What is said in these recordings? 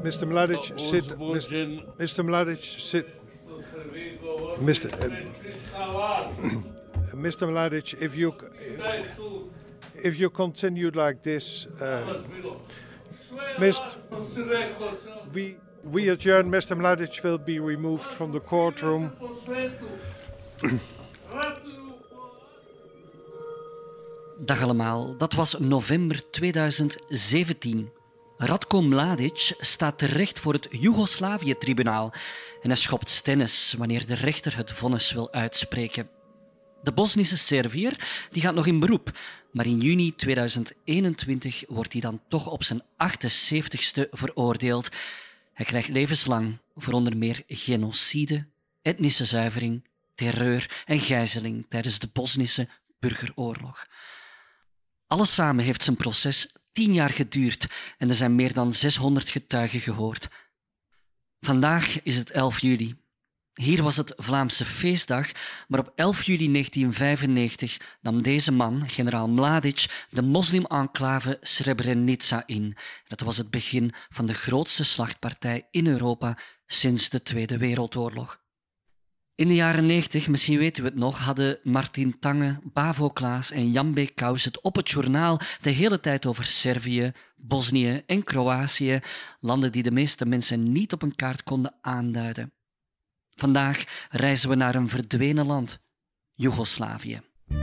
Mr. Mladic, sit. Mr. Mladic, sit. Mr. Mladic, if you continue like this, we adjourn. Mr. Mladic will be removed from the courtroom. Dag allemaal, dat was november 2017. Ratko Mladic staat terecht voor het Joegoslavië-tribunaal en hij schopt stennis wanneer de rechter het vonnis wil uitspreken. De Bosnische Serviër die gaat nog in beroep, maar in juni 2021 wordt hij dan toch op zijn 78ste veroordeeld. Hij krijgt levenslang voor onder meer genocide, etnische zuivering, terreur en gijzeling tijdens de Bosnische burgeroorlog. Alles samen heeft zijn proces 10 jaar geduurd en er zijn meer dan 600 getuigen gehoord. Vandaag is het 11 juli. Hier was het Vlaamse feestdag, maar op 11 juli 1995 nam deze man, generaal Mladic, de moslim-enclave Srebrenica in. Dat was het begin van de grootste slachtpartij in Europa sinds de Tweede Wereldoorlog. In de jaren 90, misschien weet u het nog, hadden Martin Tange, Bavo Klaas en Jan B. Kous het op het journaal de hele tijd over Servië, Bosnië en Kroatië, landen die de meeste mensen niet op een kaart konden aanduiden. Vandaag reizen we naar een verdwenen land, Joegoslavië.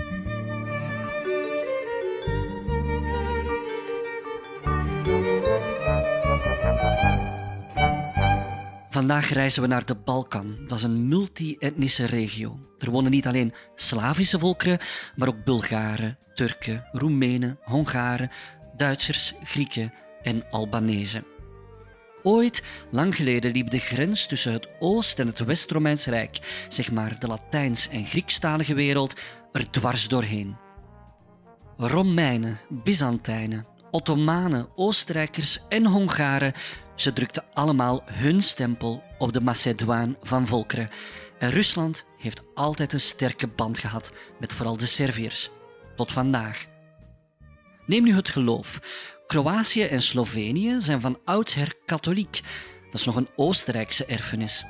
Vandaag reizen we naar de Balkan. Dat is een multi-etnische regio. Er wonen niet alleen Slavische volkeren, maar ook Bulgaren, Turken, Roemenen, Hongaren, Duitsers, Grieken en Albanezen. Ooit, lang geleden, liep de grens tussen het Oost- en het West-Romeins Rijk, zeg maar de Latijns- en Griekstalige wereld, er dwars doorheen. Romeinen, Byzantijnen, Ottomanen, Oostenrijkers en Hongaren, ze drukten allemaal hun stempel op de Macedaan van volkeren. En Rusland heeft altijd een sterke band gehad met vooral de Serviërs. Tot vandaag. Neem nu het geloof. Kroatië en Slovenië zijn van oudsher katholiek. Dat is nog een Oostenrijkse erfenis.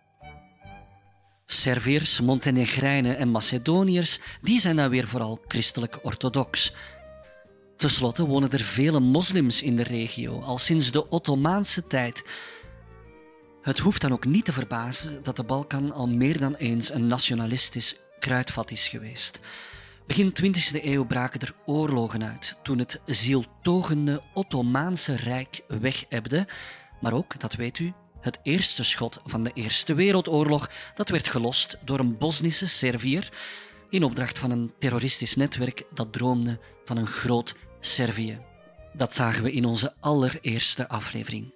Serviërs, Montenegrijnen en Macedoniërs, die zijn dan weer vooral christelijk-orthodox. Ten slotte wonen er vele moslims in de regio, al sinds de Ottomaanse tijd. Het hoeft dan ook niet te verbazen dat de Balkan al meer dan eens een nationalistisch kruidvat is geweest. Begin 20e eeuw braken er oorlogen uit, toen het zieltogende Ottomaanse Rijk wegebde, maar ook, dat weet u, het eerste schot van de Eerste Wereldoorlog, dat werd gelost door een Bosnische Serviër in opdracht van een terroristisch netwerk dat droomde van een groot Servië. Dat zagen we in onze allereerste aflevering.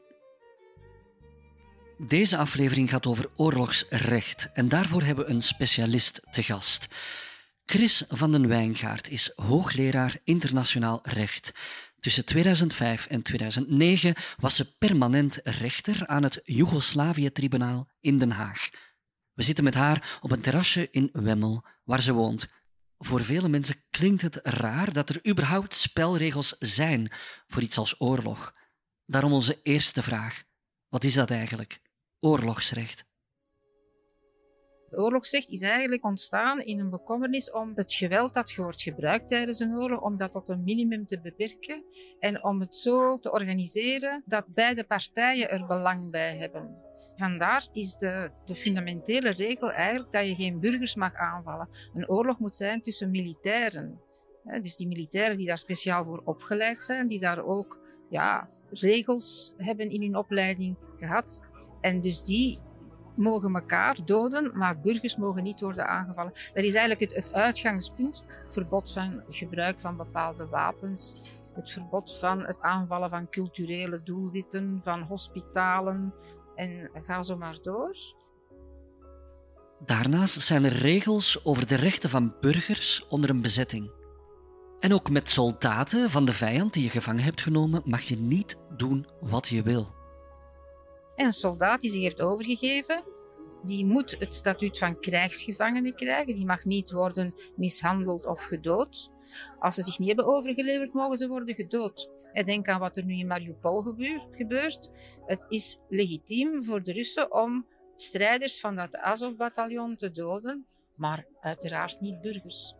Deze aflevering gaat over oorlogsrecht en daarvoor hebben we een specialist te gast. Chris van den Wijngaard is hoogleraar internationaal recht. Tussen 2005 en 2009 was ze permanent rechter aan het Joegoslavië-tribunaal in Den Haag. We zitten met haar op een terrasje in Wemmel, waar ze woont. Voor vele mensen klinkt het raar dat er überhaupt spelregels zijn voor iets als oorlog. Daarom onze eerste vraag. Wat is dat eigenlijk? Oorlogsrecht. Oorlogsrecht is eigenlijk ontstaan in een bekommernis om het geweld dat wordt gebruikt tijdens een oorlog, om dat tot een minimum te beperken en om het zo te organiseren dat beide partijen er belang bij hebben. Vandaar is de fundamentele regel eigenlijk dat je geen burgers mag aanvallen. Een oorlog moet zijn tussen militairen. Dus die militairen die daar speciaal voor opgeleid zijn, die daar ook regels hebben in hun opleiding gehad. En dus die mogen elkaar doden, maar burgers mogen niet worden aangevallen. Dat is eigenlijk het uitgangspunt. Verbod van gebruik van bepaalde wapens, het verbod van het aanvallen van culturele doelwitten, van hospitalen en ga zo maar door. Daarnaast zijn er regels over de rechten van burgers onder een bezetting. En ook met soldaten van de vijand die je gevangen hebt genomen mag je niet doen wat je wil. En een soldaat die zich heeft overgegeven Die moet het statuut van krijgsgevangene krijgen. Die mag niet worden mishandeld of gedood. Als ze zich niet hebben overgeleverd, mogen ze worden gedood. En denk aan wat er nu in Mariupol gebeurt. Het is legitiem voor de Russen om strijders van dat Azov-bataljon te doden, maar uiteraard niet burgers.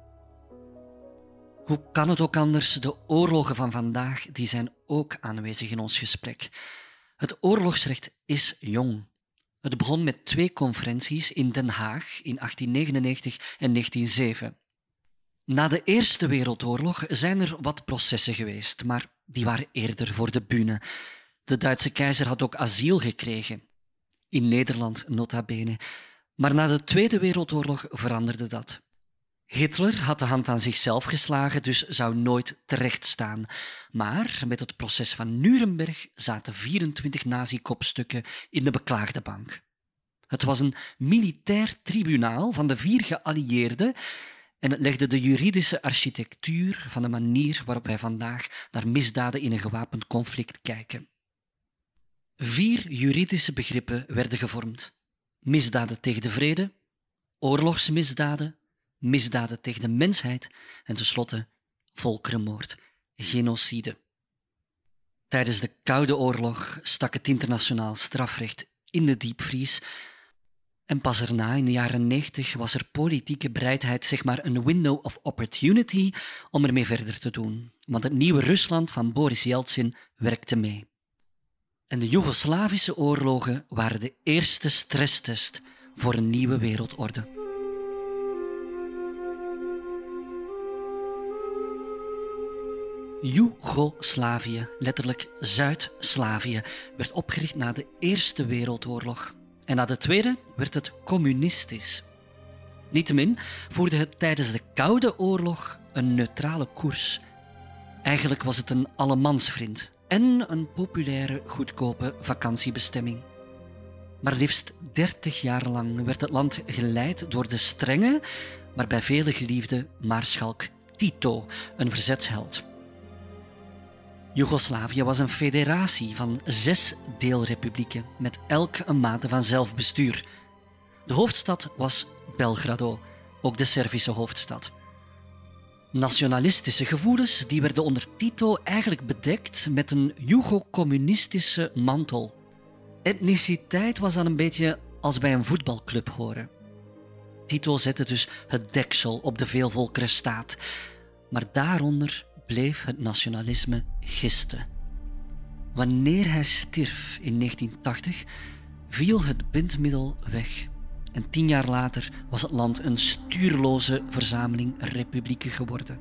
Hoe kan het ook anders? De oorlogen van vandaag die zijn ook aanwezig in ons gesprek. Het oorlogsrecht is jong. Het begon met 2 conferenties in Den Haag in 1899 en 1907. Na de Eerste Wereldoorlog zijn er wat processen geweest, maar die waren eerder voor de bühne. De Duitse keizer had ook asiel gekregen. In Nederland nota bene. Maar na de Tweede Wereldoorlog veranderde dat. Hitler had de hand aan zichzelf geslagen, dus zou nooit terecht staan. Maar met het proces van Nuremberg zaten 24 nazi-kopstukken in de beklaagde bank. Het was een militair tribunaal van de 4 geallieerden en het legde de juridische architectuur van de manier waarop wij vandaag naar misdaden in een gewapend conflict kijken. 4 juridische begrippen werden gevormd. Misdaden tegen de vrede, oorlogsmisdaden, misdaden tegen de mensheid en tenslotte volkerenmoord, genocide. Tijdens de Koude Oorlog stak het internationaal strafrecht in de diepvries en pas erna, in de jaren 90, was er politieke bereidheid, zeg maar een window of opportunity, om ermee verder te doen. Want het nieuwe Rusland van Boris Yeltsin werkte mee. En de Joegoslavische oorlogen waren de eerste stresstest voor een nieuwe wereldorde. Joegoslavië, letterlijk Zuid-Slavië, werd opgericht na de Eerste Wereldoorlog. En na de Tweede werd het communistisch. Niettemin voerde het tijdens de Koude Oorlog een neutrale koers. Eigenlijk was het een allemansvriend en een populaire, goedkope vakantiebestemming. Maar liefst 30 jaar lang werd het land geleid door de strenge, maar bij velen geliefde maarschalk Tito, een verzetsheld. Joegoslavië was een federatie van 6 deelrepublieken met elk een mate van zelfbestuur. De hoofdstad was Belgrado, ook de Servische hoofdstad. Nationalistische gevoelens die werden onder Tito eigenlijk bedekt met een Joego-communistische mantel. Etniciteit was dan een beetje als bij een voetbalclub horen. Tito zette dus het deksel op de veelvolkerenstaat, maar daaronder bleef het nationalisme gisten. Wanneer hij stierf in 1980, viel het bindmiddel weg. En 10 jaar later was het land een stuurloze verzameling republieken geworden.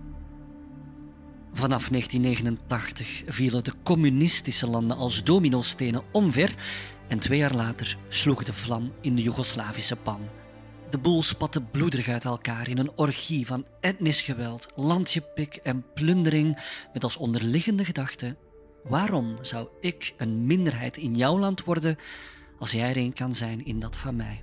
Vanaf 1989 vielen de communistische landen als dominostenen omver en 2 jaar later sloeg de vlam in de Joegoslavische pan. De boel spatte bloederig uit elkaar in een orgie van etnisch geweld, landgepik en plundering met als onderliggende gedachte: waarom zou ik een minderheid in jouw land worden als jij er een kan zijn in dat van mij?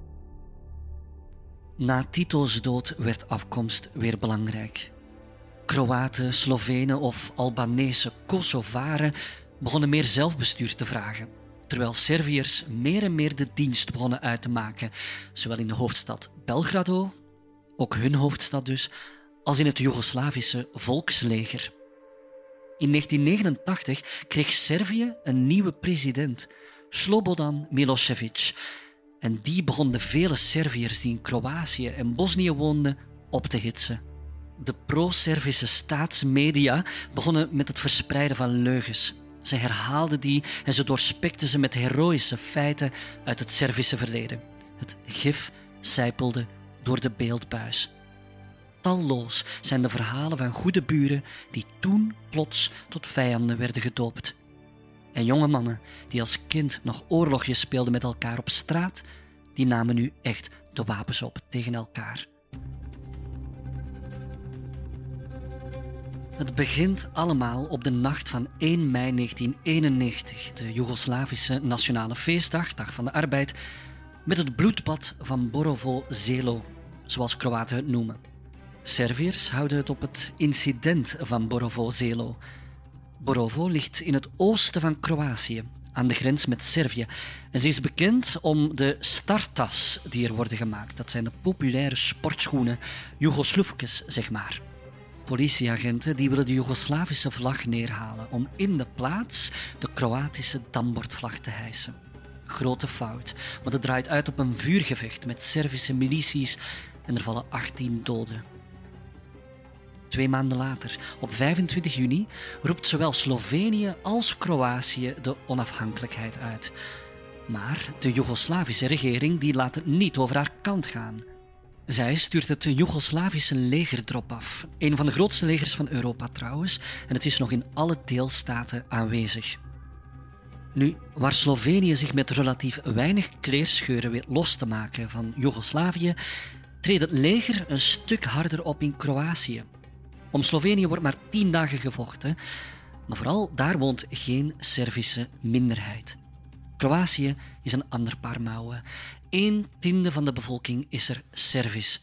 Na Tito's dood werd afkomst weer belangrijk. Kroaten, Slovenen of Albanese Kosovaren begonnen meer zelfbestuur te vragen, terwijl Serviërs meer en meer de dienst begonnen uit te maken, zowel in de hoofdstad Belgrado, ook hun hoofdstad dus, als in het Joegoslavische volksleger. In 1989 kreeg Servië een nieuwe president, Slobodan Milošević, en die begon de vele Serviërs die in Kroatië en Bosnië woonden op te hitsen. De pro-Servische staatsmedia begonnen met het verspreiden van leugens. Ze herhaalden die en ze doorspekten ze met heroïsche feiten uit het Servische verleden. Het gif sijpelde door de beeldbuis. Talloos zijn de verhalen van goede buren die toen plots tot vijanden werden gedoopt. En jonge mannen die als kind nog oorlogjes speelden met elkaar op straat, die namen nu echt de wapens op tegen elkaar. Het begint allemaal op de nacht van 1 mei 1991, de Joegoslavische nationale feestdag, Dag van de Arbeid, met het bloedbad van Borovo Selo, zoals Kroaten het noemen. Serviërs houden het op het incident van Borovo Selo. Borovo ligt in het oosten van Kroatië, aan de grens met Servië. En ze is bekend om de startas die er worden gemaakt. Dat zijn de populaire sportschoenen, Jugosloefkes, zeg maar. Politieagenten die willen de Joegoslavische vlag neerhalen om in de plaats de Kroatische dambordvlag te hijsen. Grote fout, want het draait uit op een vuurgevecht met Servische milities en er vallen 18 doden. 2 maanden later, op 25 juni, roept zowel Slovenië als Kroatië de onafhankelijkheid uit. Maar de Joegoslavische regering die laat het niet over haar kant gaan. Zij stuurt het Joegoslavische leger erop af. Een van de grootste legers van Europa trouwens, en het is nog in alle deelstaten aanwezig. Nu, waar Slovenië zich met relatief weinig kleerscheuren weet los te maken van Joegoslavië, treedt het leger een stuk harder op in Kroatië. Om Slovenië wordt maar 10 dagen gevochten, maar vooral daar woont geen Servische minderheid. Kroatië is een ander paar mouwen. 1/10 van de bevolking is er Servisch.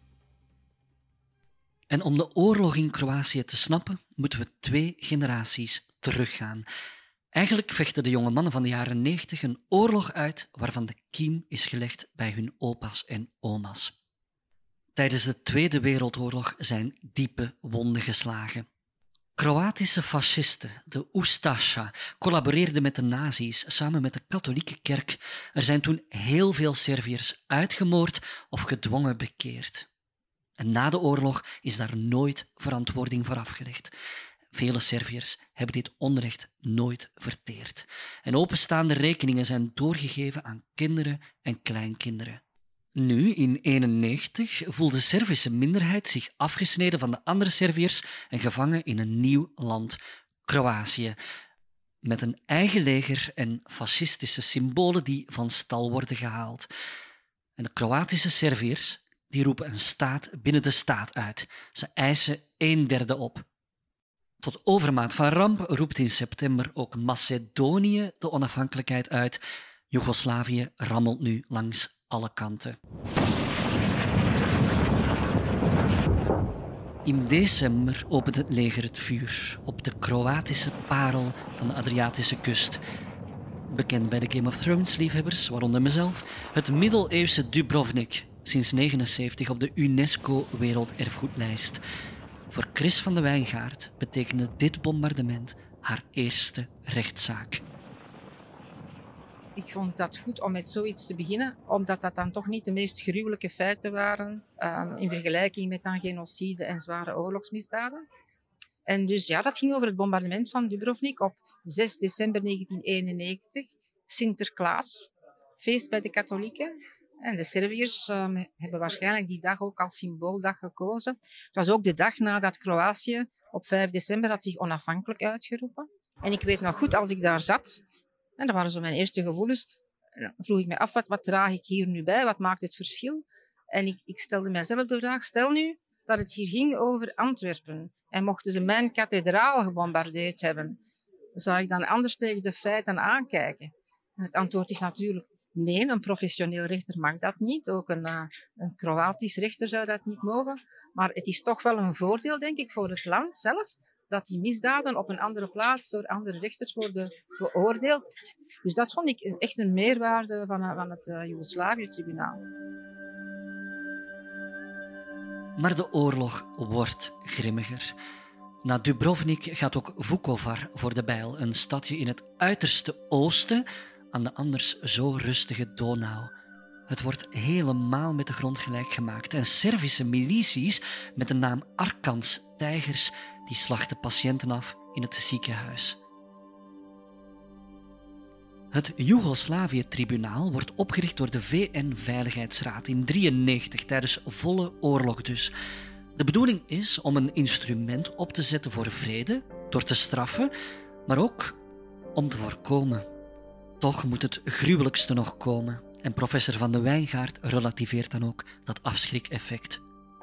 En om de oorlog in Kroatië te snappen, moeten we 2 generaties teruggaan. Eigenlijk vechten de jonge mannen van de jaren 90 een oorlog uit waarvan de kiem is gelegd bij hun opa's en oma's. Tijdens de Tweede Wereldoorlog zijn diepe wonden geslagen. Kroatische fascisten, de Ustaša, collaboreerden met de nazi's samen met de katholieke kerk. Er zijn toen heel veel Serviërs uitgemoord of gedwongen bekeerd. En na de oorlog is daar nooit verantwoording voor afgelegd. Vele Serviërs hebben dit onrecht nooit verteerd. En openstaande rekeningen zijn doorgegeven aan kinderen en kleinkinderen. Nu, in 1991, voelt de Servische minderheid zich afgesneden van de andere Serviërs en gevangen in een nieuw land, Kroatië, met een eigen leger en fascistische symbolen die van stal worden gehaald. En de Kroatische Serviërs die roepen een staat binnen de staat uit. Ze eisen 1/3 op. Tot overmaat van ramp roept in september ook Macedonië de onafhankelijkheid uit. Joegoslavië rammelt nu langs alle kanten. In december opent het leger het vuur op de Kroatische parel van de Adriatische kust. Bekend bij de Game of Thrones liefhebbers, waaronder mezelf, het middeleeuwse Dubrovnik, sinds 1979 op de UNESCO Werelderfgoedlijst. Voor Chris van de Wijngaard betekende dit bombardement haar eerste rechtszaak. Ik vond dat goed om met zoiets te beginnen, omdat dat dan toch niet de meest gruwelijke feiten waren in vergelijking met dan genocide en zware oorlogsmisdaden. En dus ja, dat ging over het bombardement van Dubrovnik op 6 december 1991. Sinterklaas, feest bij de katholieken. En de Serviërs hebben waarschijnlijk die dag ook als symbooldag gekozen. Het was ook de dag nadat Kroatië op 5 december had zich onafhankelijk uitgeroepen. En ik weet nog goed, als ik daar zat, en dat waren zo mijn eerste gevoelens, vroeg ik me af, wat draag ik hier nu bij? Wat maakt het verschil? En ik stelde mijzelf de vraag, stel nu dat het hier ging over Antwerpen en mochten ze mijn kathedraal gebombardeerd hebben, zou ik dan anders tegen de feiten aankijken? En het antwoord is natuurlijk nee, een professioneel rechter mag dat niet. Ook een Kroatisch rechter zou dat niet mogen. Maar het is toch wel een voordeel, denk ik, voor het land zelf, dat die misdaden op een andere plaats door andere rechters worden beoordeeld. Dus dat vond ik echt een meerwaarde van het Joegoslavië-tribunaal. Maar de oorlog wordt grimmiger. Na Dubrovnik gaat ook Vukovar voor de bijl, een stadje in het uiterste oosten aan de anders zo rustige Donau. Het wordt helemaal met de grond gelijk gemaakt en Servische milities met de naam Arkans tijgers die slachten patiënten af in het ziekenhuis. Het Joegoslavië-tribunaal wordt opgericht door de VN-veiligheidsraad in 1993 tijdens volle oorlog dus. De bedoeling is om een instrument op te zetten voor vrede, door te straffen, maar ook om te voorkomen. Toch moet het gruwelijkste nog komen en professor Van de Wijngaard relativeert dan ook dat afschrikeffect.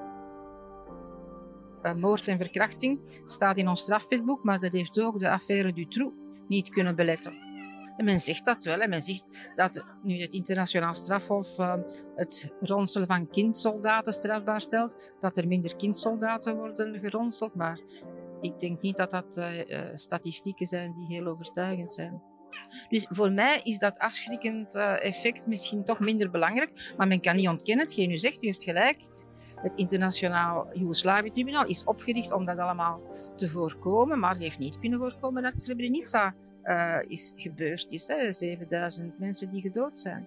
Moord en verkrachting staat in ons strafwetboek, maar dat heeft ook de affaire Dutroux niet kunnen beletten. En men zegt dat wel. En men zegt dat nu het internationaal strafhof het ronselen van kindsoldaten strafbaar stelt, dat er minder kindsoldaten worden geronseld. Maar ik denk niet dat dat statistieken zijn die heel overtuigend zijn. Dus voor mij is dat afschrikkend effect misschien toch minder belangrijk. Maar men kan niet ontkennen, hetgeen u zegt, u heeft gelijk. Het internationaal Joegoslavië-tribunaal is opgericht om dat allemaal te voorkomen, maar het heeft niet kunnen voorkomen dat Srebrenica is gebeurd is. 7000 mensen die gedood zijn.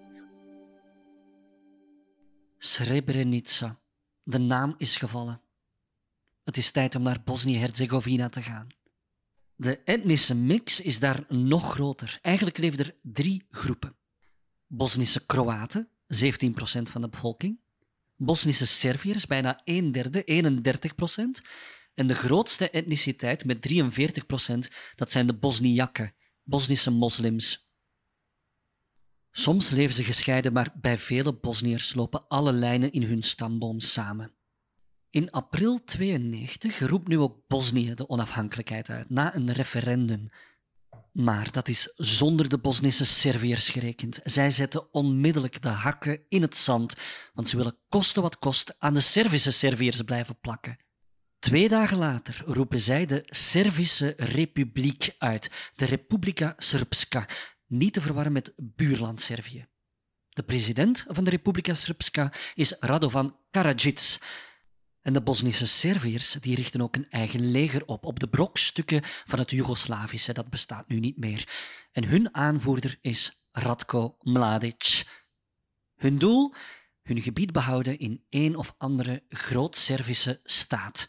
Srebrenica. De naam is gevallen. Het is tijd om naar Bosnië-Herzegovina te gaan. De etnische mix is daar nog groter. Eigenlijk leven er 3 groepen. Bosnische Kroaten, 17% van de bevolking. Bosnische Serviërs, bijna 1/3, 31%. En de grootste etniciteit, met 43%, dat zijn de Bosniakken, Bosnische moslims. Soms leven ze gescheiden, maar bij vele Bosniërs lopen alle lijnen in hun stamboom samen. In april 1992 roept nu ook Bosnië de onafhankelijkheid uit, na een referendum. Maar dat is zonder de Bosnische Serviërs gerekend. Zij zetten onmiddellijk de hakken in het zand, want ze willen koste wat kost aan de Servische Serviërs blijven plakken. 2 dagen later roepen zij de Servische Republiek uit, de Republika Srpska, niet te verwarren met buurland Servië. De president van de Republika Srpska is Radovan Karadzic. En de Bosnische Serviërs die richten ook een eigen leger op de brokstukken van het Joegoslavische, dat bestaat nu niet meer. En hun aanvoerder is Ratko Mladic. Hun doel? Hun gebied behouden in een of andere groot-Servische staat.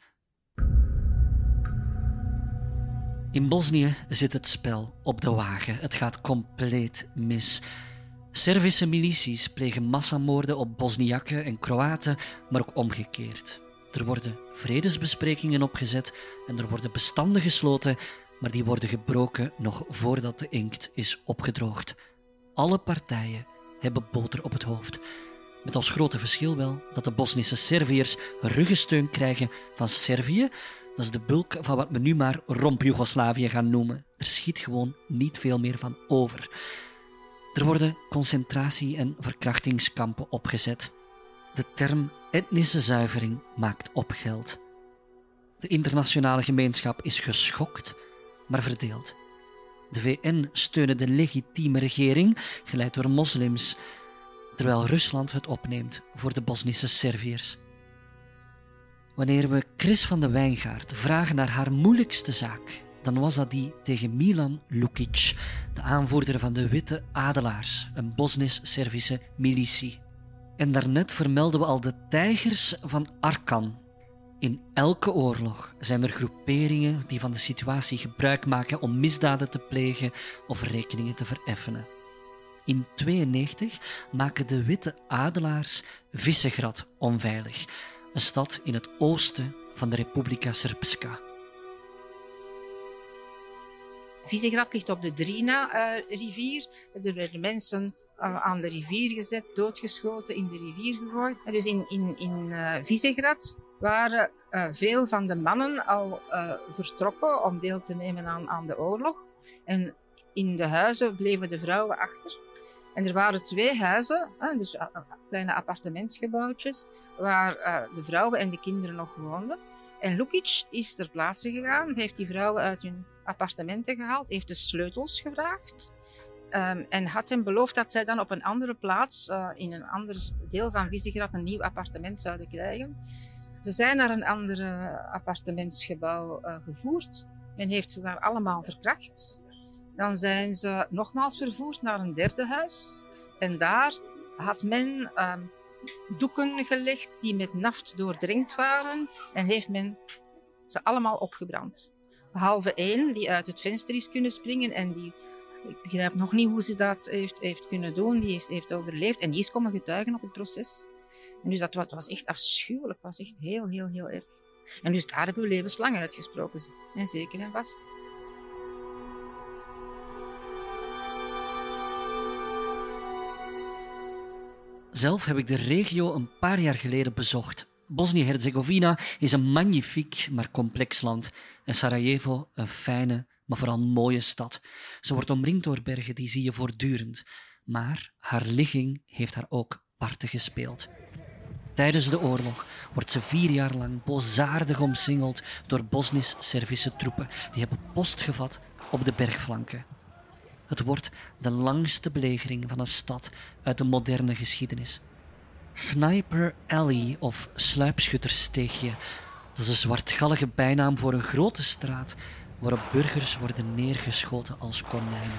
In Bosnië zit het spel op de wagen. Het gaat compleet mis. Servische milities plegen massamoorden op Bosniakken en Kroaten, maar ook omgekeerd. Er worden vredesbesprekingen opgezet en er worden bestanden gesloten, maar die worden gebroken nog voordat de inkt is opgedroogd. Alle partijen hebben boter op het hoofd. Met als grote verschil wel dat de Bosnische Serviërs ruggensteun krijgen van Servië. Dat is de bulk van wat we nu maar romp-Joegoslavië gaan noemen. Er schiet gewoon niet veel meer van over. Er worden concentratie- en verkrachtingskampen opgezet. De term etnische zuivering maakt op geld. De internationale gemeenschap is geschokt, maar verdeeld. De VN steunen de legitieme regering, geleid door moslims, terwijl Rusland het opneemt voor de Bosnische Serviërs. Wanneer we Chris van de Wijngaard vragen naar haar moeilijkste zaak, dan was dat die tegen Milan Lukic, de aanvoerder van de Witte Adelaars, een Bosnisch-Servische militie. En daarnet vermelden we al de tijgers van Arkan. In elke oorlog zijn er groeperingen die van de situatie gebruik maken om misdaden te plegen of rekeningen te vereffenen. In 1992 maken de Witte Adelaars Visegrad onveilig, een stad in het oosten van de Republika Srpska. Visegrad ligt op de Drina-rivier. Er werden mensen aan de rivier gezet, doodgeschoten, in de rivier gegooid. En dus in Visegrad waren veel van de mannen al vertrokken om deel te nemen aan de oorlog. En in de huizen bleven de vrouwen achter. En er waren 2 huizen, dus kleine appartementsgebouwtjes, waar de vrouwen en de kinderen nog woonden. En Lukic is ter plaatse gegaan, heeft die vrouwen uit hun appartementen gehaald, heeft de sleutels gevraagd en had hen beloofd dat zij dan op een andere plaats, in een ander deel van Visegrad, een nieuw appartement zouden krijgen. Ze zijn naar een ander appartementsgebouw gevoerd. Men heeft ze daar allemaal verkracht. Dan zijn ze nogmaals vervoerd naar een 3e huis. En daar had men doeken gelegd die met naft doordrenkt waren. En heeft men ze allemaal opgebrand. Behalve 1 die uit het venster is kunnen springen. En die, ik begrijp nog niet hoe ze dat heeft kunnen doen. Die heeft overleefd. En die is komen getuigen op het proces. En dus dat was echt afschuwelijk. Het was echt heel, heel, heel erg. En dus daar hebben we levenslang uitgesproken. En zeker en vast. Zelf heb ik de regio een paar jaar geleden bezocht. Bosnië-Herzegovina is een magnifiek, maar complex land. En Sarajevo een fijne, maar vooral mooie stad. Ze wordt omringd door bergen, die zie je voortdurend. Maar haar ligging heeft haar ook parten gespeeld. Tijdens de oorlog wordt ze 4 jaar lang boosaardig omsingeld door Bosnisch-Servische troepen. Die hebben post gevat op de bergflanken. Het wordt de langste belegering van een stad uit de moderne geschiedenis. Sniper Alley of Sluipschuttersteegje, dat is een zwartgallige bijnaam voor een grote straat waarop burgers worden neergeschoten als konijnen.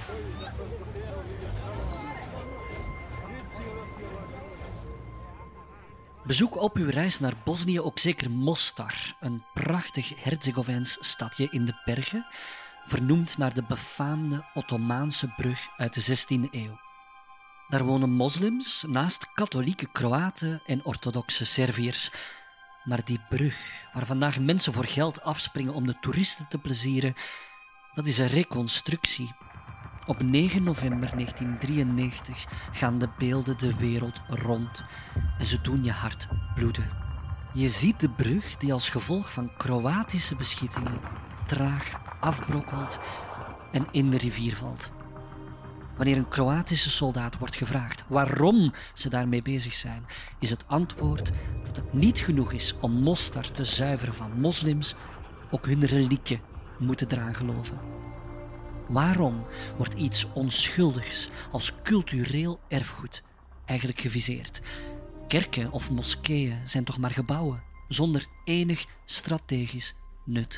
Bezoek op uw reis naar Bosnië ook zeker Mostar, een prachtig Herzegovijns stadje in de bergen, vernoemd naar de befaamde Ottomaanse brug uit de 16e eeuw. Daar wonen moslims naast katholieke Kroaten en orthodoxe Serviërs. Maar die brug, waar vandaag mensen voor geld afspringen om de toeristen te plezieren, dat is een reconstructie. Op 9 november 1993 gaan de beelden de wereld rond en ze doen je hart bloeden. Je ziet de brug die als gevolg van Kroatische beschietingen traag afbrokkelt en in de rivier valt. Wanneer een Kroatische soldaat wordt gevraagd waarom ze daarmee bezig zijn, is het antwoord dat het niet genoeg is om Mostar te zuiveren van moslims, ook hun relieken moeten eraan geloven. Waarom wordt iets onschuldigs als cultureel erfgoed eigenlijk geviseerd? Kerken of moskeeën zijn toch maar gebouwen zonder enig strategisch nut.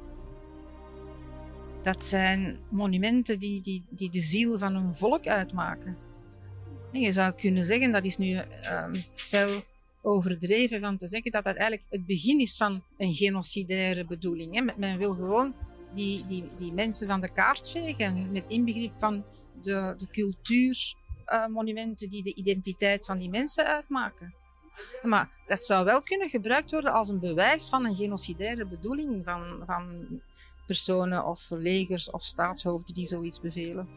Dat zijn monumenten die de ziel van een volk uitmaken. En je zou kunnen zeggen, dat is nu veel overdreven van te zeggen dat dat eigenlijk het begin is van een genocidaire bedoeling. Hè. Men wil gewoon die mensen van de kaart vegen, met inbegrip van de cultuurmonumenten die de identiteit van die mensen uitmaken. Maar dat zou wel kunnen gebruikt worden als een bewijs van een genocidaire bedoeling van personen of legers of staatshoofden die zoiets bevelen.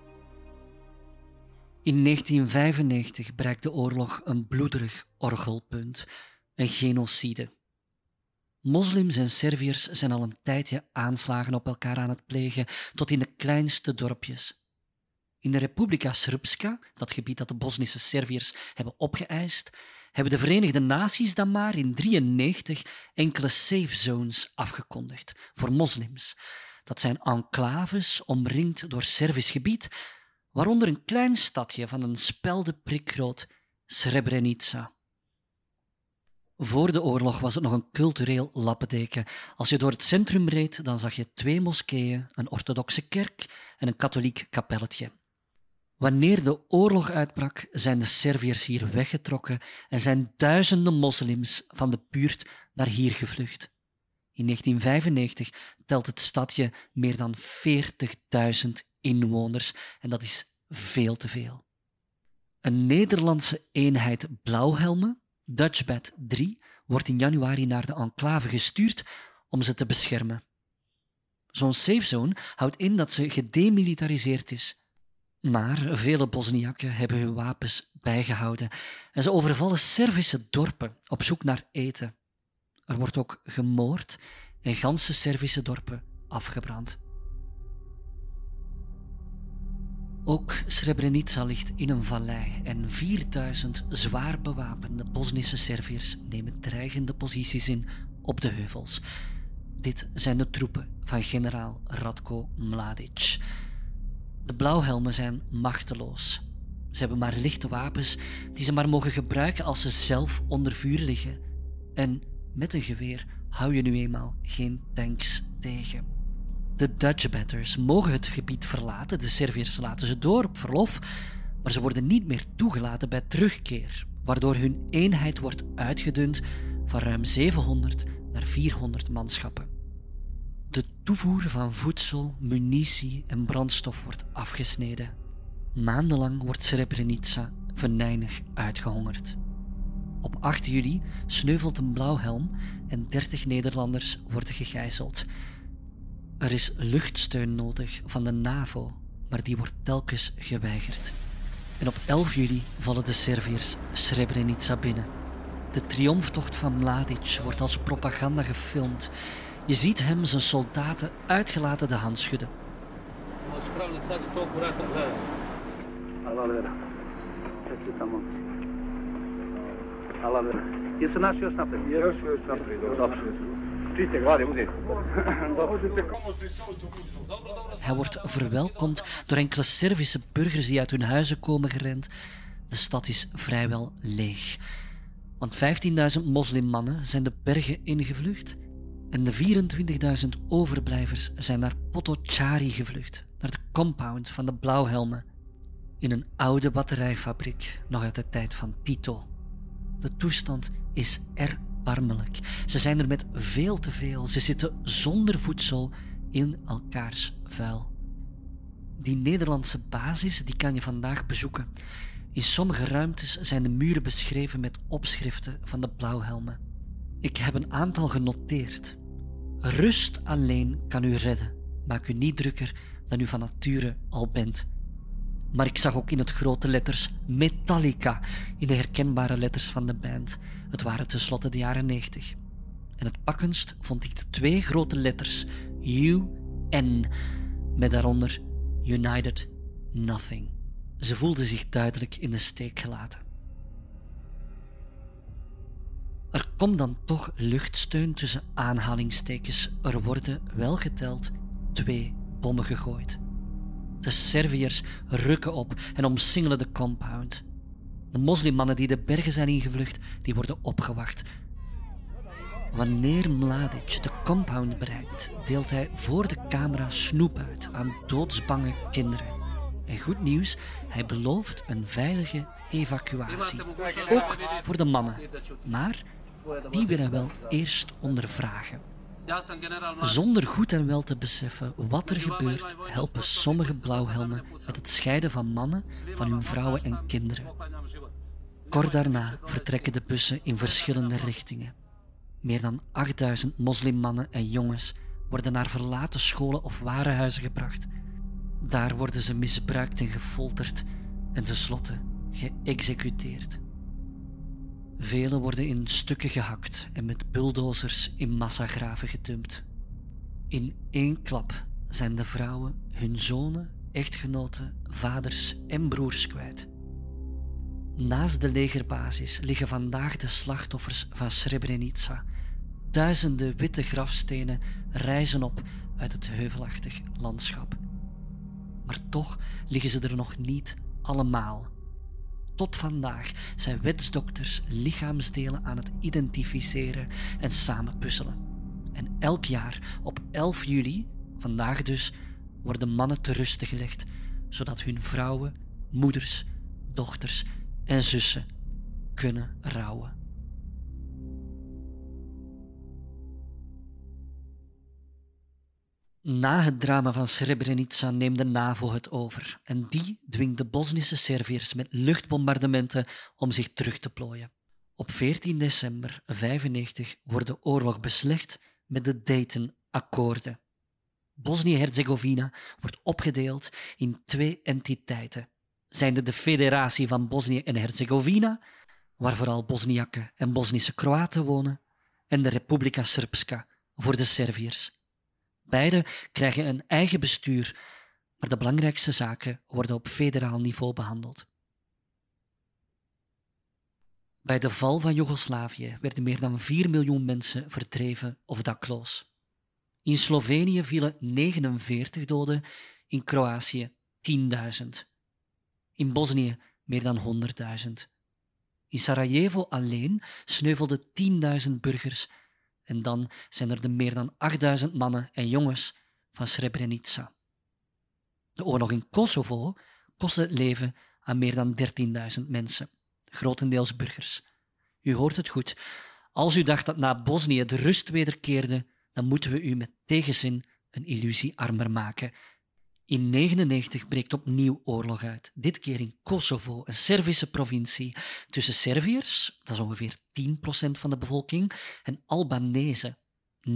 In 1995 bereikt de oorlog een bloederig orgelpunt, een genocide. Moslims en Serviërs zijn al een tijdje aanslagen op elkaar aan het plegen, tot in de kleinste dorpjes. In de Republika Srpska, dat gebied dat de Bosnische Serviërs hebben opgeëist, hebben de Verenigde Naties dan maar in 1993 enkele safe zones afgekondigd voor moslims. Dat zijn enclaves omringd door Servisch gebied, waaronder een klein stadje van een speldenprikgroot Srebrenica. Voor de oorlog was het nog een cultureel lappendeken. Als je door het centrum reed, dan zag je 2 moskeeën, een orthodoxe kerk en een katholiek kapelletje. Wanneer de oorlog uitbrak, zijn de Serviërs hier weggetrokken en zijn duizenden moslims van de buurt naar hier gevlucht. In 1995 telt het stadje meer dan 40.000 inwoners en dat is veel te veel. Een Nederlandse eenheid blauwhelmen, Dutchbat 3, wordt in januari naar de enclave gestuurd om ze te beschermen. Zo'n safe zone houdt in dat ze gedemilitariseerd is. Maar vele Bosniakken hebben hun wapens bijgehouden en ze overvallen Servische dorpen op zoek naar eten. Er wordt ook gemoord en ganse Servische dorpen afgebrand. Ook Srebrenica ligt in een vallei en 4000 zwaar bewapende Bosnische Serviërs nemen dreigende posities in op de heuvels. Dit zijn de troepen van generaal Ratko Mladic. De blauwhelmen zijn machteloos. Ze hebben maar lichte wapens die ze maar mogen gebruiken als ze zelf onder vuur liggen. En met een geweer hou je nu eenmaal geen tanks tegen. De Dutchbatters mogen het gebied verlaten, de Serviërs laten ze door op verlof, maar ze worden niet meer toegelaten bij terugkeer, waardoor hun eenheid wordt uitgedund van ruim 700 naar 400 manschappen. De toevoer van voedsel, munitie en brandstof wordt afgesneden. Maandenlang wordt Srebrenica venijnig uitgehongerd. Op 8 juli sneuvelt een blauwhelm en 30 Nederlanders worden gegijzeld. Er is luchtsteun nodig van de NAVO, maar die wordt telkens geweigerd. En op 11 juli vallen de Serviërs Srebrenica binnen. De triomftocht van Mladic wordt als propaganda gefilmd. Je ziet hem zijn soldaten uitgelaten de hand schudden. Hij wordt verwelkomd door enkele Servische burgers die uit hun huizen komen gerend. De stad is vrijwel leeg. Want 15.000 moslimmannen zijn de bergen ingevlucht en de 24.000 overblijvers zijn naar Potocari gevlucht, naar de compound van de blauwhelmen, in een oude batterijfabriek, nog uit de tijd van Tito. De toestand is erbarmelijk. Ze zijn er met veel te veel. Ze zitten zonder voedsel in elkaars vuil. Die Nederlandse basis die kan je vandaag bezoeken. In sommige ruimtes zijn de muren beschreven met opschriften van de blauwhelmen. Ik heb een aantal genoteerd. Rust alleen kan u redden. Maak u niet drukker dan u van nature al bent. Maar ik zag ook in het grote letters Metallica, in de herkenbare letters van de band. Het waren tenslotte de jaren 90. En het pakkendst vond ik de 2 grote letters UN, met daaronder United Nothing. Ze voelden zich duidelijk in de steek gelaten. Er komt dan toch luchtsteun tussen aanhalingstekens. Er worden wel geteld 2 bommen gegooid. De Serviërs rukken op en omsingelen de compound. De moslimmannen die de bergen zijn ingevlucht, die worden opgewacht. Wanneer Mladic de compound bereikt, deelt hij voor de camera snoep uit aan doodsbange kinderen. En goed nieuws, hij belooft een veilige evacuatie. Ook voor de mannen. Maar die wil hij wel eerst ondervragen. Zonder goed en wel te beseffen wat er gebeurt, helpen sommige blauwhelmen met het scheiden van mannen van hun vrouwen en kinderen. Kort daarna vertrekken de bussen in verschillende richtingen. Meer dan 8000 moslimmannen en jongens worden naar verlaten scholen of warenhuizen gebracht. Daar worden ze misbruikt en gefolterd en tenslotte geëxecuteerd. Velen worden in stukken gehakt en met bulldozers in massagraven gedumpt. In 1 klap zijn de vrouwen hun zonen, echtgenoten, vaders en broers kwijt. Naast de legerbasis liggen vandaag de slachtoffers van Srebrenica. Duizenden witte grafstenen rijzen op uit het heuvelachtig landschap. Maar toch liggen ze er nog niet allemaal. Tot vandaag zijn wetsdokters lichaamsdelen aan het identificeren en samenpuzzelen. En elk jaar op 11 juli, vandaag dus, worden mannen te rusten gelegd, zodat hun vrouwen, moeders, dochters en zussen kunnen rouwen. Na het drama van Srebrenica neemt de NAVO het over en die dwingt de Bosnische Serviërs met luchtbombardementen om zich terug te plooien. Op 14 december 1995 wordt de oorlog beslecht met de Dayton-akkoorden. Bosnië-Herzegovina wordt opgedeeld in 2 entiteiten. Zijnde de Federatie van Bosnië en Herzegovina, waar vooral Bosniakken en Bosnische Kroaten wonen, en de Republika Srpska voor de Serviërs. Beide krijgen een eigen bestuur, maar de belangrijkste zaken worden op federaal niveau behandeld. Bij de val van Joegoslavië werden meer dan 4 miljoen mensen verdreven of dakloos. In Slovenië vielen 49 doden, in Kroatië 10.000. In Bosnië meer dan 100.000. In Sarajevo alleen sneuvelden 10.000 burgers en dan zijn er de meer dan 8.000 mannen en jongens van Srebrenica. De oorlog in Kosovo kostte het leven aan meer dan 13.000 mensen, grotendeels burgers. U hoort het goed. Als u dacht dat na Bosnië de rust wederkeerde, dan moeten we u met tegenzin een illusie armer maken. In 1999 breekt opnieuw oorlog uit, dit keer in Kosovo, een Servische provincie, tussen Serviërs, dat is ongeveer 10% van de bevolking, en Albanezen, 90%.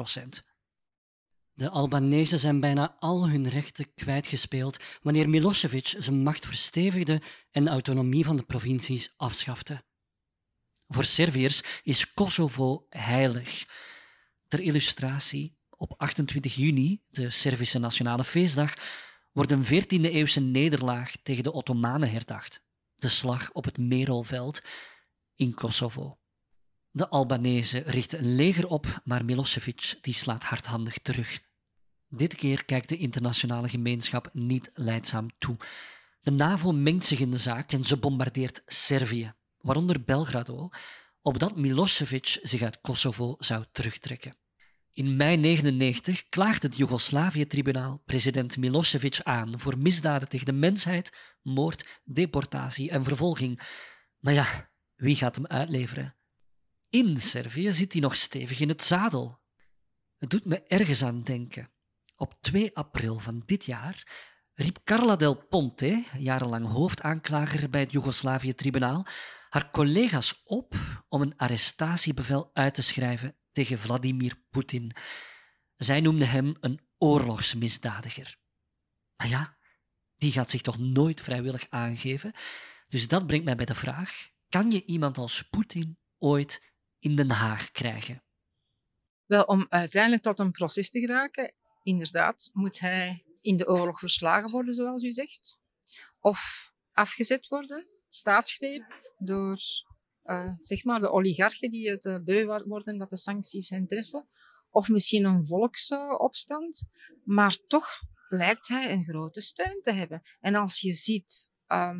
De Albanezen zijn bijna al hun rechten kwijtgespeeld wanneer Milosevic zijn macht verstevigde en de autonomie van de provincies afschafte. Voor Serviërs is Kosovo heilig. Ter illustratie, op 28 juni, de Servische nationale feestdag, wordt een 14e-eeuwse nederlaag tegen de Ottomanen herdacht. De slag op het Merolveld in Kosovo. De Albanezen richten een leger op, maar Milosevic die slaat hardhandig terug. Dit keer kijkt de internationale gemeenschap niet lijdzaam toe. De NAVO mengt zich in de zaak en ze bombardeert Servië, waaronder Belgrado, opdat Milosevic zich uit Kosovo zou terugtrekken. In mei 1999 klaagt het Joegoslavië-tribunaal president Milosevic aan voor misdaden tegen de mensheid, moord, deportatie en vervolging. Maar ja, wie gaat hem uitleveren? In Servië zit hij nog stevig in het zadel. Het doet me ergens aan denken. Op 2 april van dit jaar riep Carla Del Ponte, jarenlang hoofdaanklager bij het Joegoslavië-tribunaal, haar collega's op om een arrestatiebevel uit te schrijven tegen Vladimir Poetin. Zij noemde hem een oorlogsmisdadiger. Maar ja, die gaat zich toch nooit vrijwillig aangeven? Dus dat brengt mij bij de vraag, kan je iemand als Poetin ooit in Den Haag krijgen? Wel, om uiteindelijk tot een proces te geraken, inderdaad, moet hij in de oorlog verslagen worden, zoals u zegt. Of afgezet worden, staatsgreep, door zeg maar de oligarchen die het beu worden dat de sancties hen treffen. Of misschien een volksopstand. Maar toch lijkt hij een grote steun te hebben. En als je ziet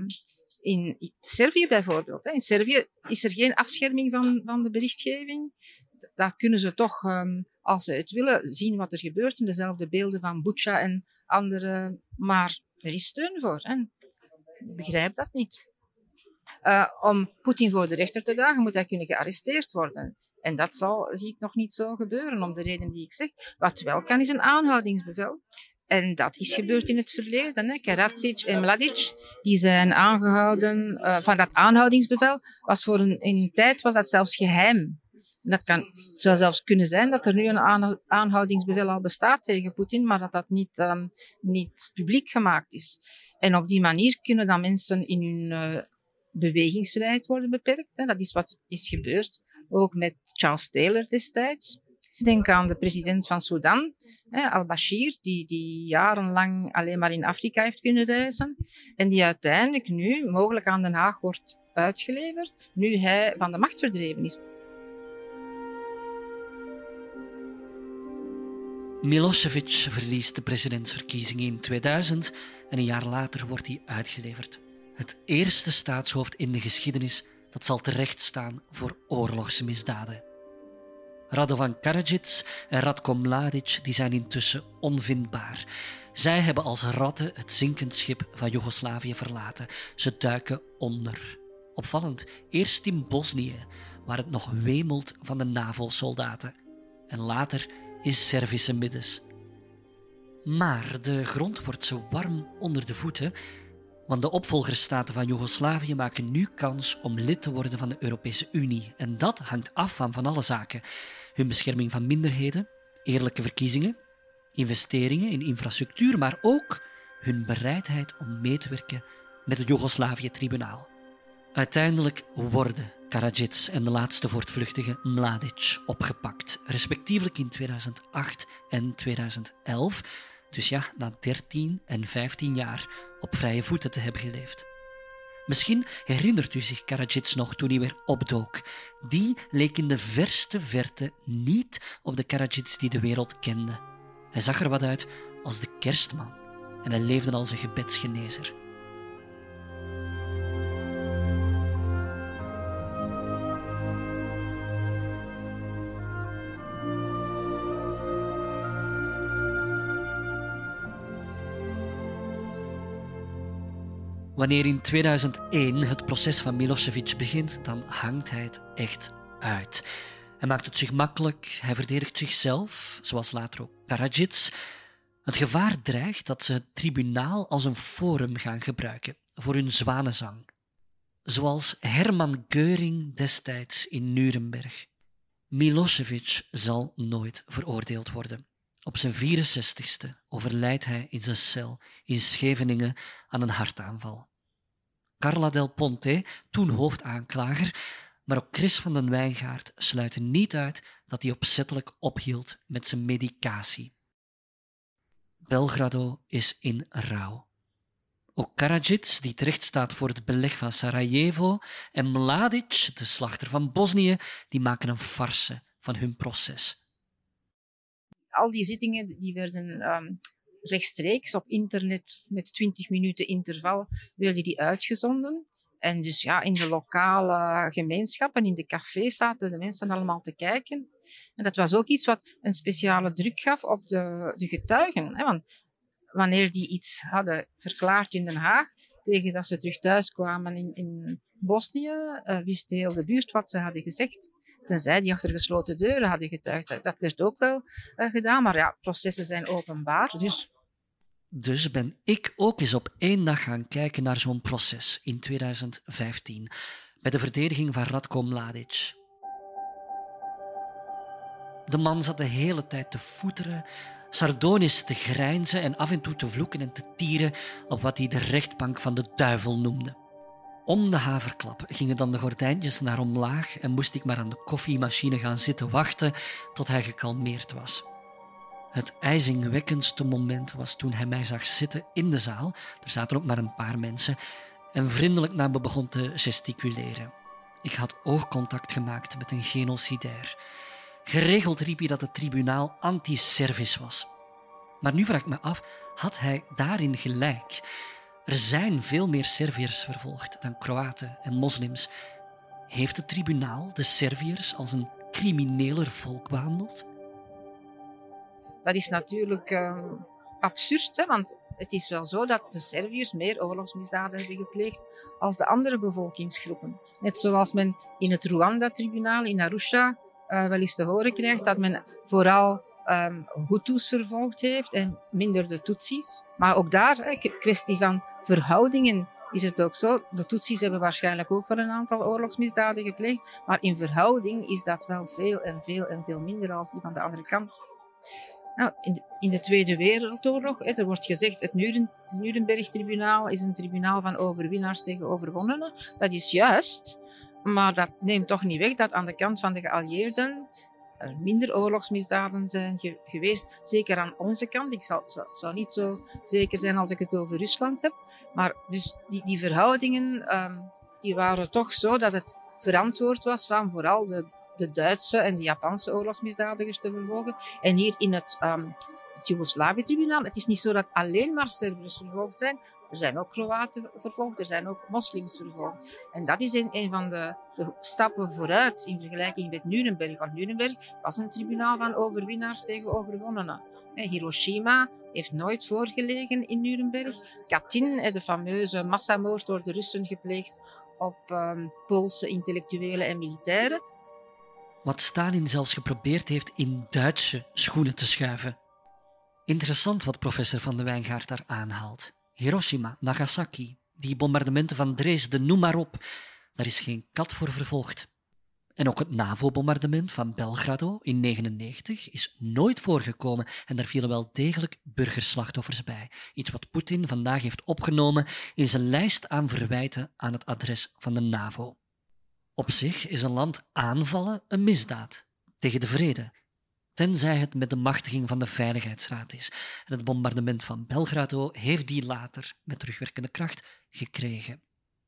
in Servië bijvoorbeeld. In Servië is er geen afscherming van de berichtgeving. Daar kunnen ze toch, als ze het willen, zien wat er gebeurt. In dezelfde beelden van Bucha en andere. Maar er is steun voor. Hè. Ik begrijp dat niet. Om Poetin voor de rechter te dagen, moet hij kunnen gearresteerd worden. En dat zie ik nog niet zo gebeuren, om de reden die ik zeg. Wat wel kan, is een aanhoudingsbevel. En dat is gebeurd in het verleden. Hè. Karadzic en Mladic die zijn aangehouden. Van dat aanhoudingsbevel was voor een tijd was dat zelfs geheim. En het zou zelfs kunnen zijn dat er nu een aanhoudingsbevel al bestaat tegen Poetin, maar dat dat niet publiek gemaakt is. En op die manier kunnen dan mensen in hun bewegingsvrijheid worden beperkt. Hè. Dat is wat is gebeurd, ook met Charles Taylor destijds. Denk aan de president van Sudan, al-Bashir, die jarenlang alleen maar in Afrika heeft kunnen reizen en die uiteindelijk nu mogelijk aan Den Haag wordt uitgeleverd, nu hij van de macht verdreven is. Milosevic verliest de presidentsverkiezingen in 2000 en een jaar later wordt hij uitgeleverd. Het eerste staatshoofd in de geschiedenis dat zal terechtstaan voor oorlogsmisdaden. Radovan Karadzic en Ratko Mladic die zijn intussen onvindbaar. Zij hebben als ratten het zinkend schip van Joegoslavië verlaten. Ze duiken onder. Opvallend, eerst in Bosnië, waar het nog wemelt van de NAVO-soldaten. En later in Servische Middes. Maar de grond wordt zo warm onder de voeten, want de opvolgerstaten van Joegoslavië maken nu kans om lid te worden van de Europese Unie. En dat hangt af van alle zaken. Hun bescherming van minderheden, eerlijke verkiezingen, investeringen in infrastructuur, maar ook hun bereidheid om mee te werken met het Joegoslavië-tribunaal. Uiteindelijk worden Karadzic en de laatste voortvluchtige Mladic opgepakt, respectievelijk in 2008 en 2011. Dus ja, na 13 en 15 jaar op vrije voeten te hebben geleefd. Misschien herinnert u zich Karadzic nog toen hij weer opdook. Die leek in de verste verte niet op de Karadzic die de wereld kende. Hij zag er wat uit als de kerstman en hij leefde als een gebedsgenezer. Wanneer in 2001 het proces van Milosevic begint, dan hangt hij het echt uit. Hij maakt het zich makkelijk, hij verdedigt zichzelf, zoals later ook Karadzic. Het gevaar dreigt dat ze het tribunaal als een forum gaan gebruiken voor hun zwanenzang. Zoals Hermann Göring destijds in Nuremberg. Milosevic zal nooit veroordeeld worden. Op zijn 64ste overlijdt hij in zijn cel in Scheveningen aan een hartaanval. Carla Del Ponte, toen hoofdaanklager, maar ook Chris van den Wijngaard sluiten niet uit dat hij opzettelijk ophield met zijn medicatie. Belgrado is in rouw. Ook Karadzic, die terecht staat voor het beleg van Sarajevo, en Mladic, de slachter van Bosnië, die maken een farce van hun proces. Al die zittingen die werden rechtstreeks op internet met 20 minuten interval werden die uitgezonden. En dus ja, in de lokale gemeenschappen, in de cafés zaten de mensen allemaal te kijken. En dat was ook iets wat een speciale druk gaf op de getuigen. Hè? Want wanneer die iets hadden verklaard in Den Haag, tegen dat ze terug thuis kwamen in Bosnië, wist heel de buurt wat ze hadden gezegd. Tenzij die achter gesloten deuren hadden getuigd. Dat werd ook wel gedaan, maar ja, processen zijn openbaar. Dus ben ik ook eens op 1 dag gaan kijken naar zo'n proces in 2015, bij de verdediging van Ratko Mladic. De man zat de hele tijd te voeteren, sardonisch te grijnzen en af en toe te vloeken en te tieren op wat hij de rechtbank van de duivel noemde. Om de haverklap gingen dan de gordijntjes naar omlaag en moest ik maar aan de koffiemachine gaan zitten wachten tot hij gekalmeerd was. Het ijzingwekkendste moment was toen hij mij zag zitten in de zaal, er zaten ook maar een paar mensen, en vriendelijk naar me begon te gesticuleren. Ik had oogcontact gemaakt met een genocidair. Geregeld riep hij dat het tribunaal anti-Servisch was. Maar nu vraag ik me af, had hij daarin gelijk? Er zijn veel meer Serviërs vervolgd dan Kroaten en moslims. Heeft het tribunaal de Serviërs als een crimineler volk behandeld? Dat is natuurlijk absurd, hè? Want het is wel zo dat de Serviërs meer oorlogsmisdaden hebben gepleegd als de andere bevolkingsgroepen. Net zoals men in het Rwanda-tribunaal in Arusha wel eens te horen krijgt dat men vooral Hutus vervolgd heeft en minder de Tutsis. Maar ook daar, kwestie van verhoudingen, is het ook zo. De Tutsis hebben waarschijnlijk ook wel een aantal oorlogsmisdaden gepleegd, maar in verhouding is dat wel veel en veel minder als die van de andere kant. Nou, in de Tweede Wereldoorlog, er wordt gezegd, het Nuremberg-tribunaal is een tribunaal van overwinnaars tegen overwonnenen. Dat is juist, maar dat neemt toch niet weg dat aan de kant van de geallieerden er minder oorlogsmisdaden zijn geweest. Zeker aan onze kant. Ik zou niet zo zeker zijn als ik het over Rusland heb. Maar dus die verhoudingen die waren toch zo dat het verantwoord was van vooral de Duitse en de Japanse oorlogsmisdadigers te vervolgen. En hier in het Joegoslavië-tribunaal, het is niet zo dat alleen maar Serviërs vervolgd zijn. Er zijn ook Kroaten vervolgd, er zijn ook moslims vervolgd. En dat is een van de stappen vooruit in vergelijking met Nuremberg. Want Nuremberg was een tribunaal van overwinnaars tegen overwonnenen. Hiroshima heeft nooit voorgelegen in Nuremberg. Katyn, de fameuze massamoord door de Russen gepleegd op Poolse intellectuelen en militairen. Wat Stalin zelfs geprobeerd heeft in Duitse schoenen te schuiven. Interessant wat professor Van de Wijngaard daar aanhaalt. Hiroshima, Nagasaki, die bombardementen van Dresden, noem maar op. Daar is geen kat voor vervolgd. En ook het NAVO-bombardement van Belgrado in 1999 is nooit voorgekomen en daar vielen wel degelijk burgerslachtoffers bij. Iets wat Poetin vandaag heeft opgenomen in zijn lijst aan verwijten aan het adres van de NAVO. Op zich is een land aanvallen een misdaad tegen de vrede, tenzij het met de machtiging van de Veiligheidsraad is. En het bombardement van Belgrado heeft die later met terugwerkende kracht gekregen.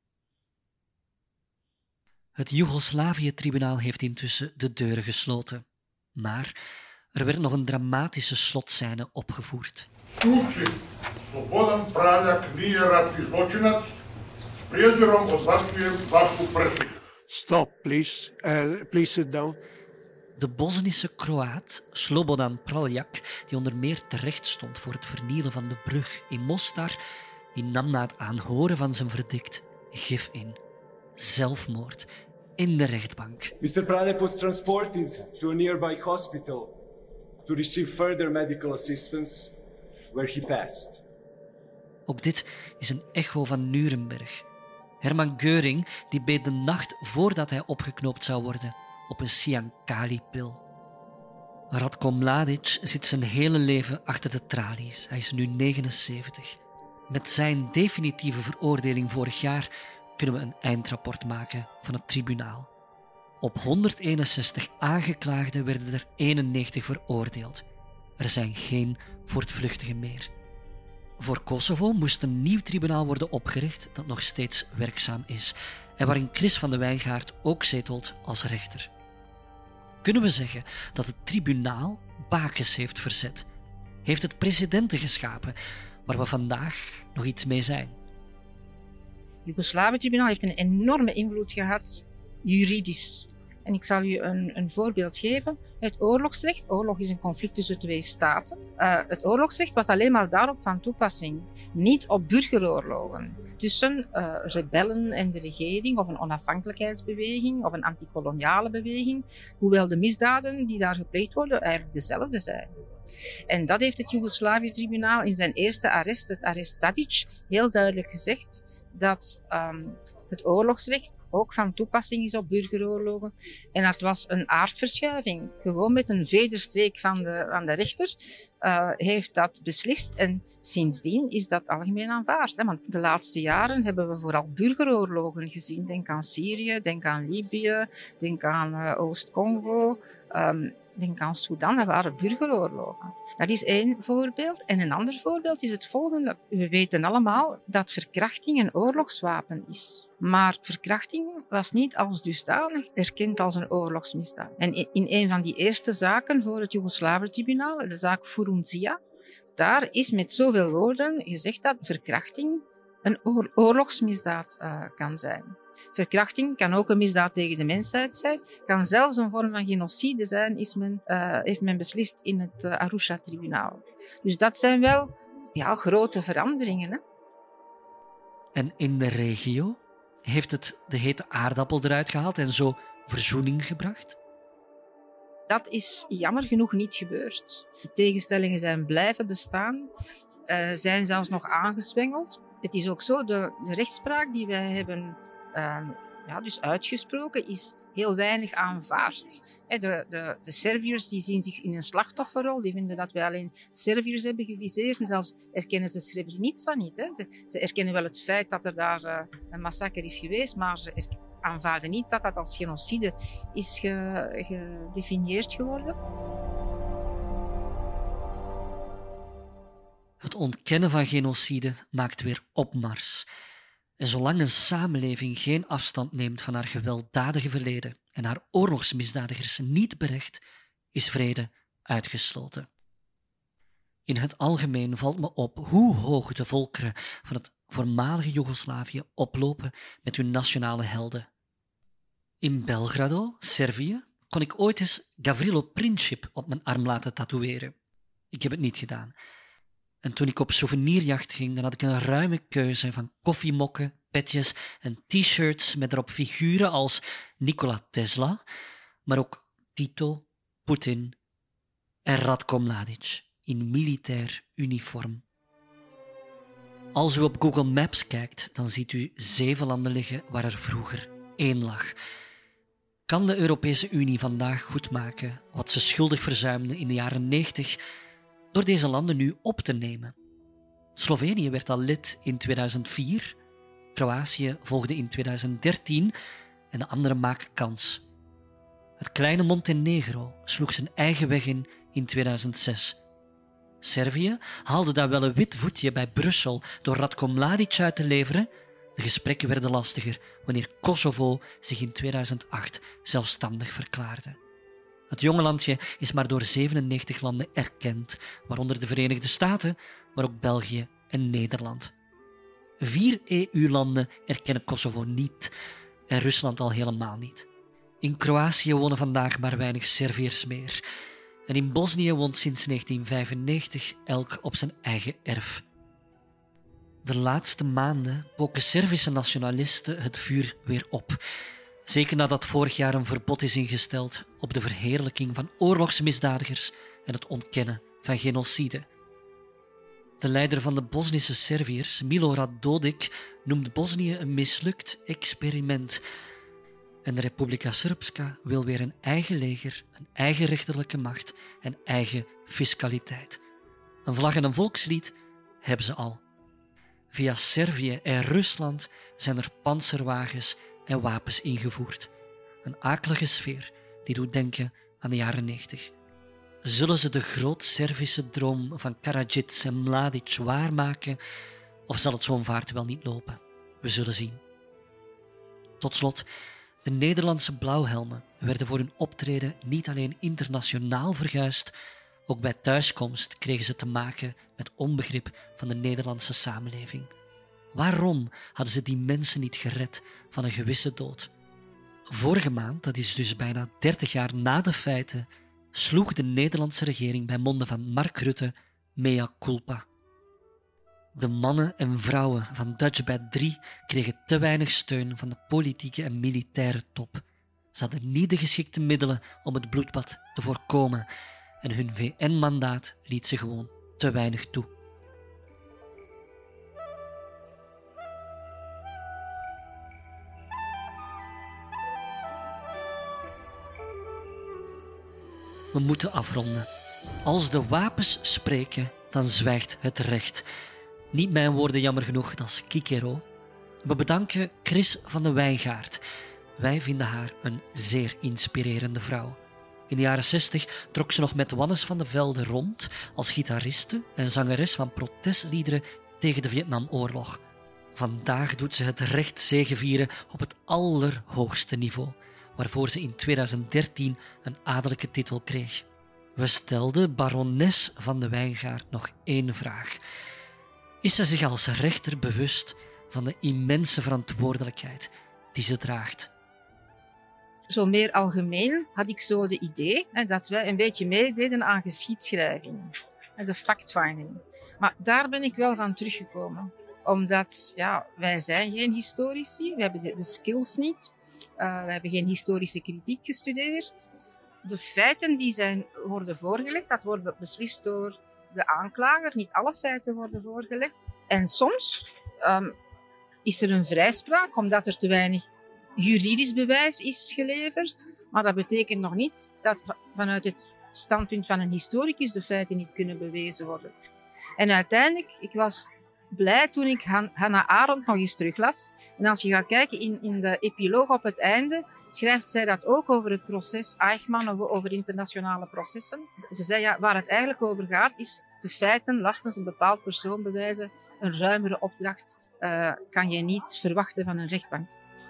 Het Joegoslavië-tribunaal heeft intussen de deuren gesloten. Maar er werd nog een dramatische slotscène opgevoerd. Slobodan Praljak nije ratni zločinac. S prijezirom odbacujem vašu presudu. Stop, please. Please sit down. De Bosnische Kroaat Slobodan Praljak, die onder meer terecht stond voor het vernielen van de brug in Mostar, die nam na het aanhoren van zijn verdict gif in. Zelfmoord in de rechtbank. Mr. Praljak was transported to a nearby hospital to receive further medical assistance, where he passed. Ook dit is een echo van Nuremberg. Hermann Göring die beet de nacht voordat hij opgeknoopt zou worden op een Siankali-pil. Ratko Mladic zit zijn hele leven achter de tralies. Hij is nu 79. Met zijn definitieve veroordeling vorig jaar kunnen we een eindrapport maken van het tribunaal. Op 161 aangeklaagden werden er 91 veroordeeld. Er zijn geen voortvluchtigen meer. Voor Kosovo moest een nieuw tribunaal worden opgericht dat nog steeds werkzaam is en waarin Chris van de Wijngaard ook zetelt als rechter. Kunnen we zeggen dat het tribunaal bakens heeft verzet? Heeft het precedenten geschapen waar we vandaag nog iets mee zijn? Het Joegoslavië-tribunaal heeft een enorme invloed gehad, juridisch. En ik zal u een voorbeeld geven. Het oorlogsrecht, oorlog is een conflict tussen twee staten. Het oorlogsrecht was alleen maar daarop van toepassing. Niet op burgeroorlogen tussen rebellen en de regering, of een onafhankelijkheidsbeweging, of een antikoloniale beweging. Hoewel de misdaden die daar gepleegd worden eigenlijk dezelfde zijn. En dat heeft het Joegoslavië-tribunaal in zijn eerste arrest, het arrest Tadic, heel duidelijk gezegd dat het oorlogsrecht ook van toepassing is op burgeroorlogen. En dat was een aardverschuiving. Gewoon met een vederstreek van de rechter heeft dat beslist. En sindsdien is dat algemeen aanvaard. Hè? Want de laatste jaren hebben we vooral burgeroorlogen gezien. Denk aan Syrië, denk aan Libië, denk aan Oost-Congo. Denk aan Sudan, dat waren burgeroorlogen. Dat is één voorbeeld. En een ander voorbeeld is het volgende. We weten allemaal dat verkrachting een oorlogswapen is. Maar verkrachting was niet als dusdanig erkend als een oorlogsmisdaad. En in een van die eerste zaken voor het Joegoslavië-tribunaal, de zaak Furunzia, daar is met zoveel woorden gezegd dat verkrachting een oorlogsmisdaad kan zijn. Verkrachting kan ook een misdaad tegen de mensheid zijn, kan zelfs een vorm van genocide zijn, heeft men beslist in het Arusha-tribunaal. Dus dat zijn wel grote veranderingen. Hè? En in de regio heeft het de hete aardappel eruit gehaald en zo verzoening gebracht? Dat is jammer genoeg niet gebeurd. De tegenstellingen zijn blijven bestaan, zijn zelfs nog aangezwengeld. Het is ook zo, de rechtspraak die wij hebben dus uitgesproken, is heel weinig aanvaard. De Serviërs die zien zich in een slachtofferrol, die vinden dat wij alleen Serviërs hebben geviseerd en zelfs erkennen ze Srebrenica niet. Hè. Ze erkennen wel het feit dat er daar een massacre is geweest, maar ze aanvaarden niet dat dat als genocide is gedefinieerd geworden. Het ontkennen van genocide maakt weer opmars. En zolang een samenleving geen afstand neemt van haar gewelddadige verleden en haar oorlogsmisdadigers niet berecht, is vrede uitgesloten. In het algemeen valt me op hoe hoog de volkeren van het voormalige Joegoslavië oplopen met hun nationale helden. In Belgrado, Servië, kon ik ooit eens Gavrilo Princip op mijn arm laten tatoeëren. Ik heb het niet gedaan. En toen ik op souvenirjacht ging, dan had ik een ruime keuze van koffiemokken, petjes en t-shirts met erop figuren als Nikola Tesla, maar ook Tito, Poetin en Ratko Mladic in militair uniform. Als u op Google Maps kijkt, dan ziet u 7 landen liggen waar er vroeger 1 lag. Kan de Europese Unie vandaag goedmaken wat ze schuldig verzuimde in de jaren 90 door deze landen nu op te nemen? Slovenië werd al lid in 2004, Kroatië volgde in 2013 en de anderen maken kans. Het kleine Montenegro sloeg zijn eigen weg in 2006. Servië haalde daar wel een wit voetje bij Brussel door Ratko Mladic uit te leveren. De gesprekken werden lastiger wanneer Kosovo zich in 2008 zelfstandig verklaarde. Het jonge landje is maar door 97 landen erkend, waaronder de Verenigde Staten, maar ook België en Nederland. 4 EU-landen erkennen Kosovo niet en Rusland al helemaal niet. In Kroatië wonen vandaag maar weinig Serviërs meer. En in Bosnië woont sinds 1995 elk op zijn eigen erf. De laatste maanden poken Servische nationalisten het vuur weer op. Zeker nadat vorig jaar een verbod is ingesteld op de verheerlijking van oorlogsmisdadigers en het ontkennen van genocide. De leider van de Bosnische Serviërs, Milorad Dodik, noemt Bosnië een mislukt experiment. En de Republika Srpska wil weer een eigen leger, een eigen rechterlijke macht en eigen fiscaliteit. Een vlag en een volkslied hebben ze al. Via Servië en Rusland zijn er pantserwagens en wapens ingevoerd. Een akelige sfeer die doet denken aan de jaren 90. Zullen ze de groot-Servische droom van Karadzic en Mladic waarmaken, of zal het zo'n vaart wel niet lopen? We zullen zien. Tot slot, de Nederlandse blauwhelmen werden voor hun optreden niet alleen internationaal verguisd, ook bij thuiskomst kregen ze te maken met onbegrip van de Nederlandse samenleving. Waarom hadden ze die mensen niet gered van een gewisse dood? Vorige maand, dat is dus bijna 30 jaar na de feiten, sloeg de Nederlandse regering bij monden van Mark Rutte mea culpa. De mannen en vrouwen van Dutchbat 3 kregen te weinig steun van de politieke en militaire top. Ze hadden niet de geschikte middelen om het bloedbad te voorkomen en hun VN-mandaat liet ze gewoon te weinig toe. We moeten afronden. Als de wapens spreken, dan zwijgt het recht. Niet mijn woorden, jammer genoeg, dat is Kikero. We bedanken Chris van de Wijngaard. Wij vinden haar een zeer inspirerende vrouw. In de jaren 60 trok ze nog met Wannes van de Velde rond als gitariste en zangeres van protestliederen tegen de Vietnamoorlog. Vandaag doet ze het recht zegevieren op het allerhoogste niveau, waarvoor ze in 2013 een adellijke titel kreeg. We stelden barones van de Wijngaard nog 1 vraag. Is ze zich als rechter bewust van de immense verantwoordelijkheid die ze draagt? Zo meer algemeen had ik zo de idee dat wij een beetje meededen aan geschiedschrijving. De fact-finding. Maar daar ben ik wel van teruggekomen. Omdat wij zijn geen historici, we hebben de skills niet. We hebben geen historische kritiek gestudeerd. De feiten die worden voorgelegd, dat wordt beslist door de aanklager. Niet alle feiten worden voorgelegd. En soms is er een vrijspraak, omdat er te weinig juridisch bewijs is geleverd. Maar dat betekent nog niet dat vanuit het standpunt van een historicus de feiten niet kunnen bewezen worden. En uiteindelijk, ik was blij toen ik Hannah Arendt nog eens teruglas. En als je gaat kijken in de epiloog op het einde, schrijft zij dat ook over het proces Eichmann of over internationale processen. Ze zei, waar het eigenlijk over gaat, is de feiten lastens een bepaald persoon bewijzen. Een ruimere opdracht kan je niet verwachten van een rechtbank.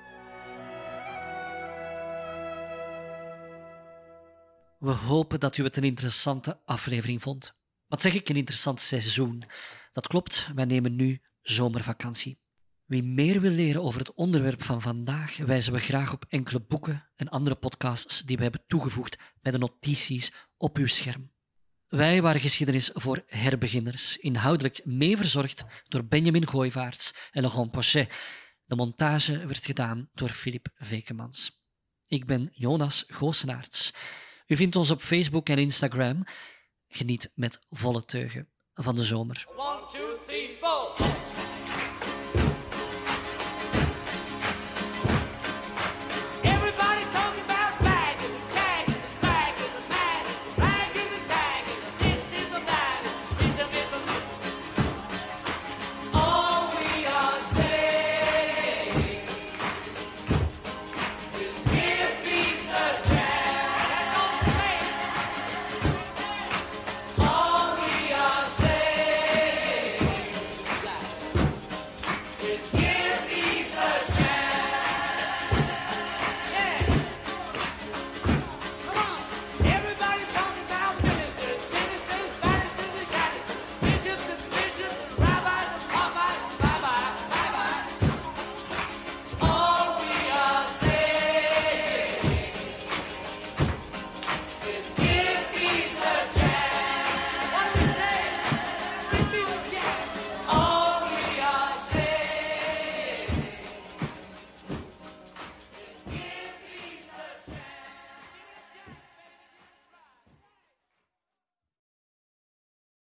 We hopen dat u het een interessante aflevering vond. Wat zeg ik, een interessant seizoen? Dat klopt, wij nemen nu zomervakantie. Wie meer wil leren over het onderwerp van vandaag, wijzen we graag op enkele boeken en andere podcasts die we hebben toegevoegd bij de notities op uw scherm. Wij waren geschiedenis voor herbeginners, inhoudelijk mee verzorgd door Benjamin Gooivaerts en Laurent Pochet. De montage werd gedaan door Philip Vekemans. Ik ben Jonas Goosenaerts. U vindt ons op Facebook en Instagram. Geniet met volle teugen van de zomer.